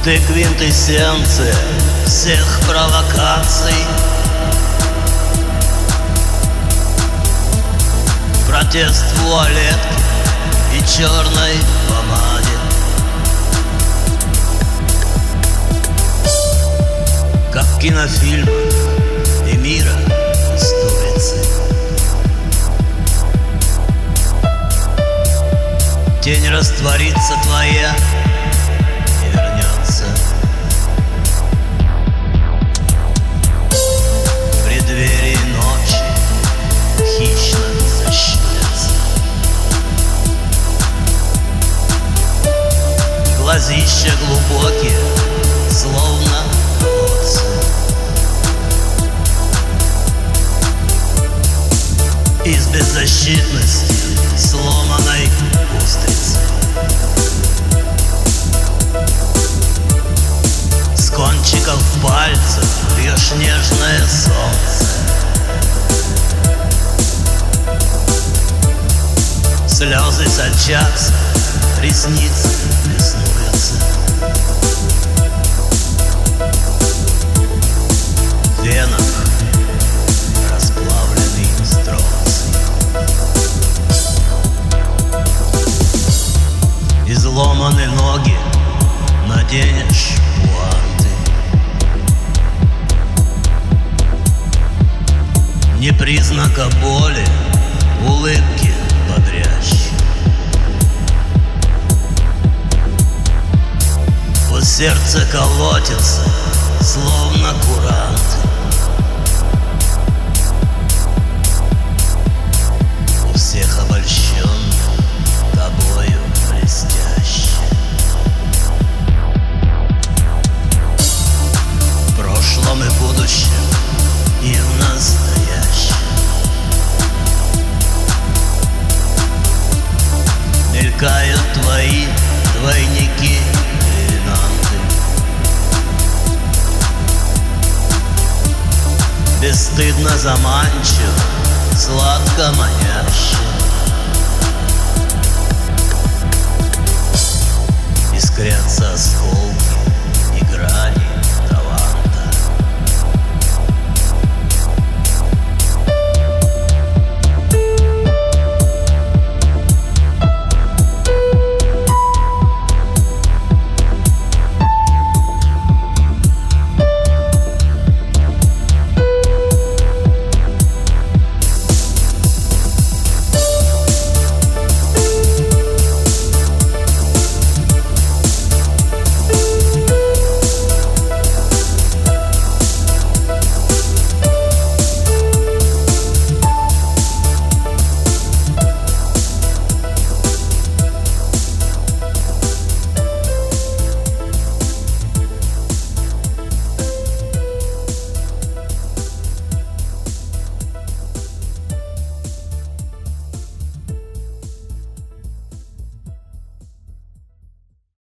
Ты квинтэссенция всех провокаций, протест в вуалетке и черной помаде. Как в кинофильмах и мира уступицы. Тень растворится твоя и вернется. В преддверии ночи хищно защитится. Глазища глубокие, словно колодцы. И с беззащитностью сломанной устрицы. С кончиков пальцев пьешь нежное солнце. Слезы сочатся, ресницы беснуются. В венах расплавленный стронций. Изломаны ноги, наденешь пуанты. Не признака боли, улыбки бодрящие. У сердца колотится, словно куранты. У всех обольщен тобою блестяще. В прошлом и будущем, и в настоящем мелькают твои двойники иллюминанты. Бесстыдно заманчиво, сладко маняще. Искрятся осколки и грани.